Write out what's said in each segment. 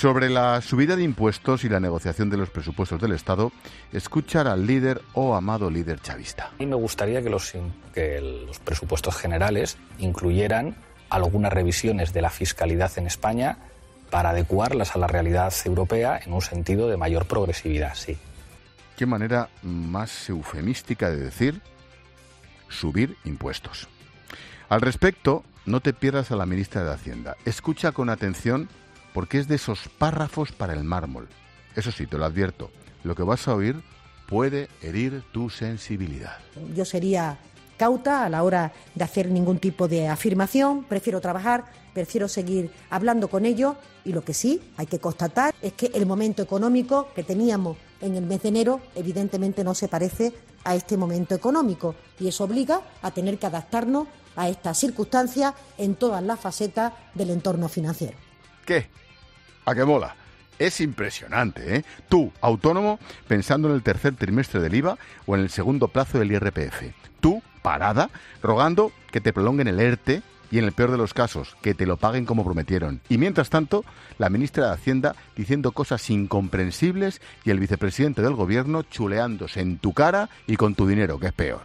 Sobre la subida de impuestos y la negociación de los presupuestos del Estado, escuchar al líder o amado líder chavista. A mí me gustaría que los presupuestos generales incluyeran algunas revisiones de la fiscalidad en España para adecuarlas a la realidad europea en un sentido de mayor progresividad, sí. ¿Qué manera más eufemística de decir subir impuestos? Al respecto, no te pierdas a la ministra de Hacienda. Escucha con atención porque es de esos párrafos para el mármol. Eso sí, te lo advierto, lo que vas a oír puede herir tu sensibilidad. Yo sería cauta a la hora de hacer ningún tipo de afirmación, prefiero trabajar, prefiero seguir hablando con ellos y lo que sí hay que constatar es que el momento económico que teníamos en el mes de enero evidentemente no se parece a este momento económico y eso obliga a tener que adaptarnos a estas circunstancias en todas las facetas del entorno financiero. ¿Qué? ¿A qué mola? Es impresionante, ¿eh? Tú, autónomo, pensando en el tercer trimestre del IVA o en el segundo plazo del IRPF. Tú, parada, rogando que te prolonguen el ERTE y, en el peor de los casos, que te lo paguen como prometieron. Y mientras tanto, la ministra de Hacienda diciendo cosas incomprensibles y el vicepresidente del Gobierno chuleándose en tu cara y con tu dinero, que es peor.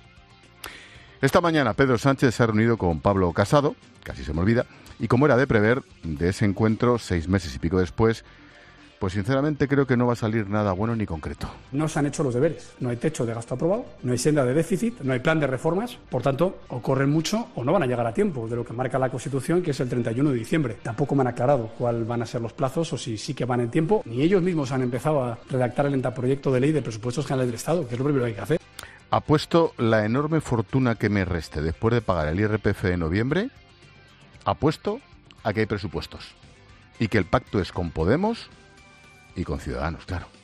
Esta mañana Pedro Sánchez se ha reunido con Pablo Casado, casi se me olvida, y como era de prever, de ese encuentro, 6 meses y pico después, pues sinceramente creo que no va a salir nada bueno ni concreto. No se han hecho los deberes. No hay techo de gasto aprobado, no hay senda de déficit, no hay plan de reformas. Por tanto, o corren mucho o no van a llegar a tiempo de lo que marca la Constitución, que es el 31 de diciembre. Tampoco me han aclarado cuáles van a ser los plazos o si sí que van en tiempo. Ni ellos mismos han empezado a redactar el anteproyecto de ley de presupuestos generales del Estado, que es lo primero que hay que hacer. Apuesto la enorme fortuna que me reste después de pagar el IRPF de noviembre, apuesto a que hay presupuestos y que el pacto es con Podemos y con Ciudadanos, claro.